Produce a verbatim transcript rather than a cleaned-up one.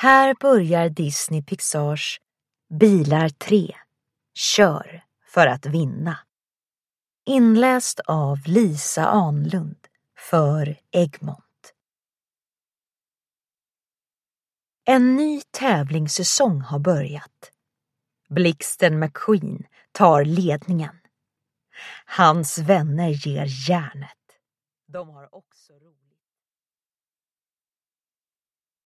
Här börjar Disney Pixars Bilar tre. Kör för att vinna. Inläst av Lisa Anlund för Egmont. En ny tävlingssäsong har börjat. Blixten McQueen tar ledningen. Hans vänner ger järnet. De har också roligt.